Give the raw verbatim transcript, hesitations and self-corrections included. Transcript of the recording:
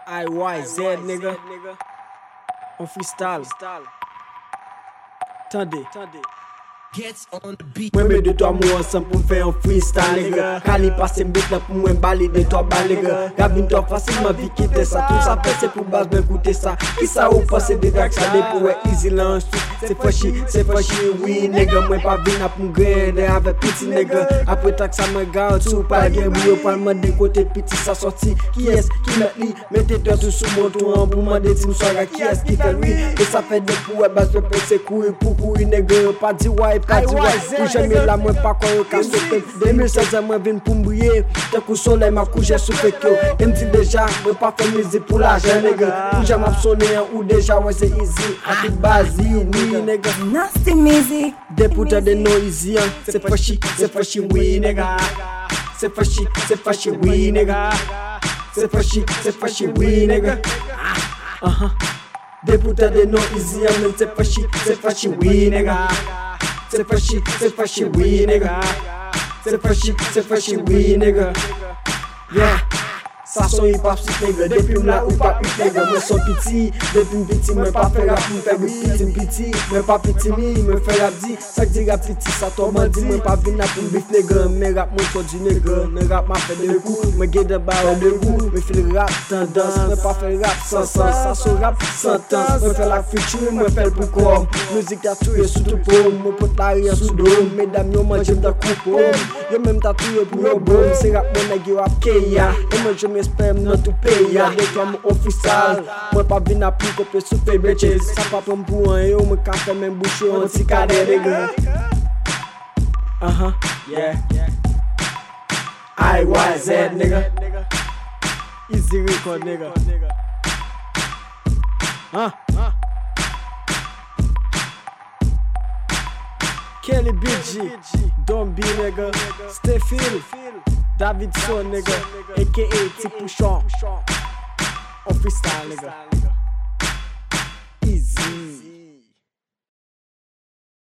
I Y Z, nigga. On freestyle. Tendez. Mwen mè de to mou ansan pou fè an freestyle, nigga. Kali passe mbit la pou mwen bali de to bal, nigga. Gavin to facilement vi kite sa. Tout sa fè c'est pou base ben koute sa. Ki sa ou passe de drag sa de pou wè easy la ensuite. C'est fachi, c'est fachi, oui, nigga. Mwen pa vin ap mou grede avè piti, nigga. Apre tak sa mwen garde sou pa gen bouyo palman de kote piti sa sorti. Ki es, ki met li, mette te tout sou mon tou an pou mande ti msora ki es ki fè lui. E sa fè de pou wè base pe pe se kouri pou kouri, nigga. Pa di why, pa di why. Pou jeme la mwen pa kwa yo ka sote. deux mille seize mwen vin pou mbouye. Te kou soleil ma kouje sou fek yo. E mdi deja mwen pa fè mizi pou la jen, nigga. Pou jem ap sone ou deja wè se easy. A tout bazi ni, nigga. Nasty music. De puta de no easy, hein. C'est fachi, c'est fachi, oui, nigga. C'est fachi, c'est fachi, oui, nigga. C'est fachi, c'est fachi, oui, nigga. Uh-huh. De puta de no easy, hein. C'est fachi, c'est fachi, oui, nigga. C'est fachi, c'est fachi, oui, nigga. C'est fachi, c'est fachi, oui, nigga. Yeah. Ça son hip hop si nigga. Depuis m'la ou pas pit nigga. Mwen son piti. Depuis m'piti mwen pa fè rap m'fè piti m'piti. Mwen pa piti mi, mwen fè rap di. Sak di rap piti, sa to man di. Mwen pa vin ap m'bif nigga. Mwen rap mwen to di nigga. Mwen rap ma fè de kou. Mwen ge de barre de kou. Mwen fè rap tendance. Mwen pa fè rap sans sens. Sa son rap sentence. Mwen fè la future, mwen fè l pou kom. Müzik a touye sou tout pom. Mwen pot la riyan sou dom. Mesdames yo manje m'da koupom. Yo mèm ta touye pou yo bom. Se rap mwen neg yo ap keya. E mwen je m'espère nan tout pays. De toi mon official. Moi pas vin a plus couper sous tes bitches. Ça pas pour m'pou un yo. Moi quand fait même boucher un petit cadet, nigga. Uh-huh, yeah. I Y Z, nigga. Easy record, nigga. Huh? Kelly B G, Don B, nigga. Stay Phil, Davidson, nigga. A K A Tipouchon. On freestyle, nigga.